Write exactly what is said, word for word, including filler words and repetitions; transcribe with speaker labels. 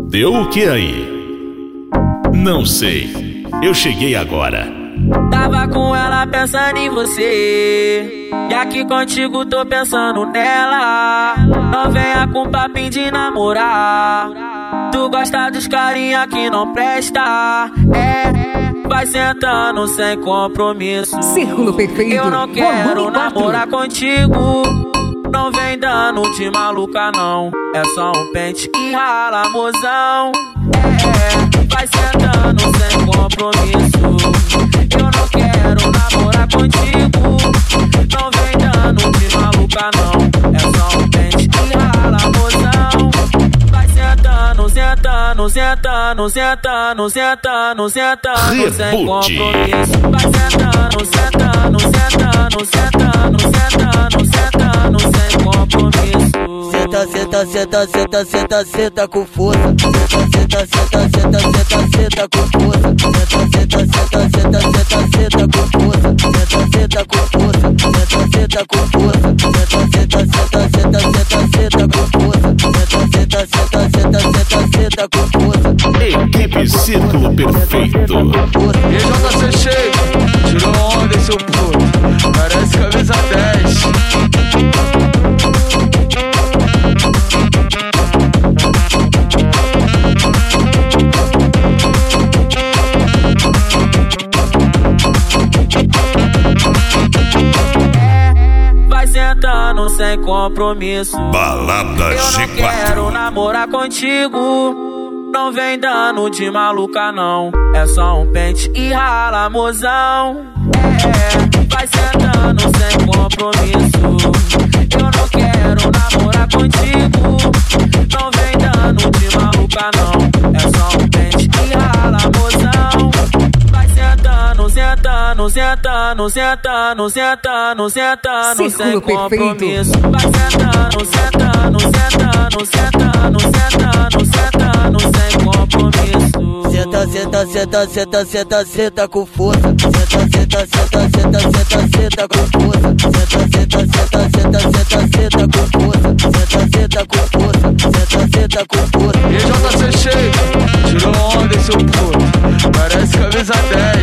Speaker 1: Deu o que aí? Não sei, eu cheguei agora.
Speaker 2: Tava com ela pensando em você, e aqui contigo tô pensando nela. Não venha com papinho de namorar, tu gosta dos carinha que não presta. É, vai sentando sem compromisso.
Speaker 3: Círculo perfeito.
Speaker 2: Eu não quero namorar contigo. Não vem dando de maluca não, é só um pente e rala, mozão. É, vai sentando sem compromisso. Eu não quero namorar contigo. Não vem dando de maluca não, é só um pente e rala, mozão. Vai sentando, sentando, sentando, sentando, sentando, sentando sem compromisso. Vai sentando, sentando, sentando, sentando, sentando, sentando sem compromisso.
Speaker 4: Senta, senta, senta, senta, senta, senta com força. Senta, senta, senta, senta, senta com força. Senta, senta, senta, senta, senta com força. Senta, senta com força. Senta, senta com força. Senta, senta, senta, senta, senta com força. Senta, senta, senta, senta, senta com força.
Speaker 1: Equipe Círculo Perfeito.
Speaker 5: E J C cheio, tirou onda esse puto, parece camisa dez.
Speaker 2: Sentando sem compromisso.
Speaker 1: Balada
Speaker 2: Eu
Speaker 1: G
Speaker 2: não quero
Speaker 1: quatro.
Speaker 2: namorar contigo. Não vem dando de maluca não, é só um pente e rala, mozão. É, vai sentando sem compromisso. Eu não quero namorar contigo. Não vem dando de maluca não, é só um pente e rala, mozão. Vai sentando, sentando, sentando, sentando, sentando, sentando sem compromisso. Vai sentando, sentando, sentando, sentando, sentando, sentando sem compromisso.
Speaker 4: Senta, senta, senta, senta, senta, senta com força. Senta, senta, senta, senta, senta, senta com força. Senta, senta, senta, senta, senta, senta com força. Senta, senta com força. Senta, senta com força.
Speaker 5: E J C cheio, tirou onda esse puto, parece camisa dez.